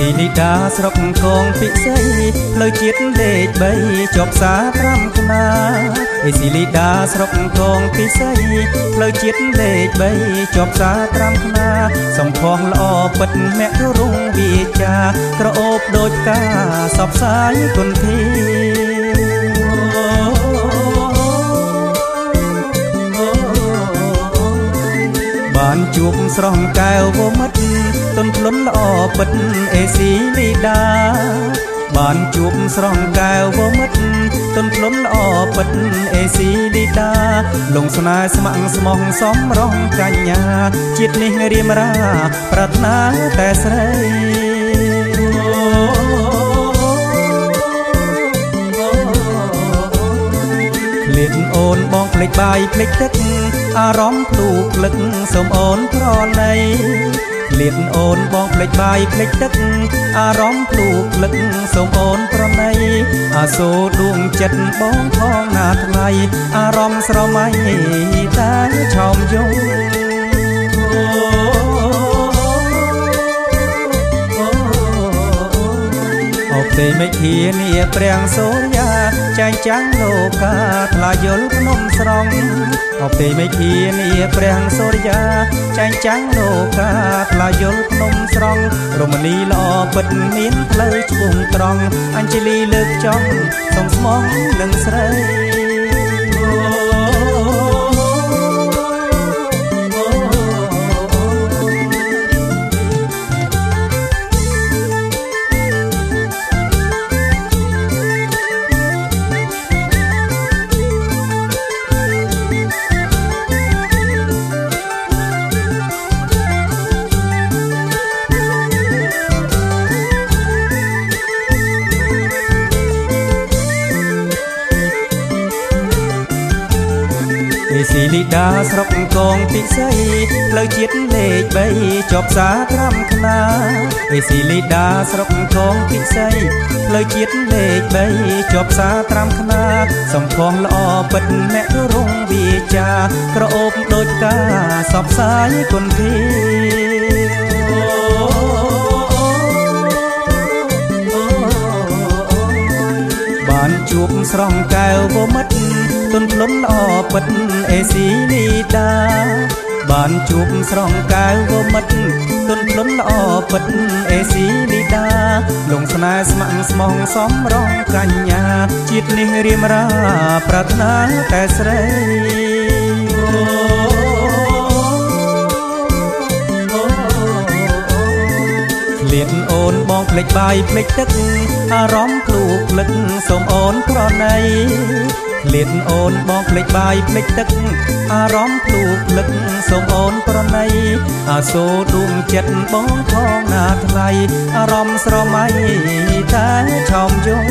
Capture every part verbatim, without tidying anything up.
ស៊ីលីដាស្រុកកងពិសីផ្លូវជាតិលេខបីជាប់សាត្រាំខ្នាអេស៊ីលីដាស្រុកកងពិសីផ្លូវជាតិលេខបីជាប់សាត្រាំខ្នាសំផស្សល្អពិតមគ្គរុងវាចាក្រអូបដូចផ្កាសពសាយគុនធីបានជួបស្រស់កែវវមិត្តទន់ភ្លន់ល្អពិតអេស៊ីលីដាបានជួបស្រស់កែវវមិត្តទន់ភ្លន់ល្អពិតអេស៊ីលីដាលងស្នេហ៍ស្ម័គ្រស្មោះសំរងកញ្ញាជាតិនេះរៀមរាប្រាថ្នាតែស្រីលៀនអូនបងភ្លេចបាយភ្លេចទឹកអារម្មណ៍ភ្លូភ្លឹកសូមអូនប្រណីលៀនអូនបងភ្លេចបាយភ្លេចទឹកអារម្មណ៍ភ្លូភ្លឹកសូមអូនប្រណីអាសូរដួងចិត្តបងផងណាថ្ងៃអារម្មណ៍ស្រមៃតែឆោមយងអបទេមេឃានីព្រះសូរ្យាចែងចាំងលោកាថ្លាយល់ភ្នំស្រង់អបទេមេឃានីព្រះសូរ្យាចែងចាំងលោកាថ្លាយល់ភ្នំស្រង់រមណីល្អពិតមានផ្លូវឆ្ពោះត្រង់អញ្ជលីលើកចង់សុំស្មងនឹងស្រីស៊ីលីដាស្រុកកងពិសីផ្លូវជាតិលេខបីជាប់សាត្រាំខ្នាអេស៊ីលីដាស្រុកកងពិសីផ្លូវជាតិលេខបីជាប់សាត្រាំខ្នាសំផស្សល្អពិតមគ្គរុងវាចាក្រអូបដូចផ្កាសពសាយគុនធីបានជួបស្រស់កែវវមិត្តទន់ភ្លន់ល្អពិតអេស៊ីលីដាបានជួបស្រស់កែវវមិត្តទន់ភ្លន់ល្អពិតអេស៊ីលីដាលងស្នេហ៍ស្ម័គ្រស្មោះសំរងកញ្ញាជាតិនេះរៀមរាប្រាថ្នាតែស្រីលៀនអូនបងភ្លេចបាយភ្លេចទឹកអារម្មណ៍ភ្លូភ្លឹកសូមអូនប្រណីលៀនអូនបងភ្លេចបាយភ្លេចទឹកអារម្មណ៍ភ្លូភ្លឹកសូមអូនប្រណីអាសូរដួងចិត្តបងផងណាថ្ងៃអារម្មណ៍ស្រមៃតែឆោមយង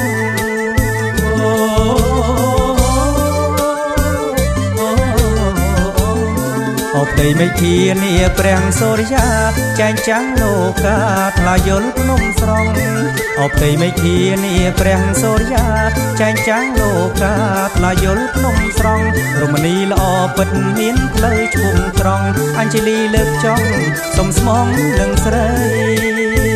អបទេមេឃានីព្រះសូរ្យាចែងចាំងលោកាថ្លាយល់ភ្នំស្រង់អបទេមេឃានីព្រះសូរ្យាចែងចាំងលោកាថ្លាយល់ភ្នំស្រង់រមណីល្អពិតមានផ្លូវឆ្ពោះត្រង់អញ្ជលីលើកចង់សុំស្មងនឹងស្រី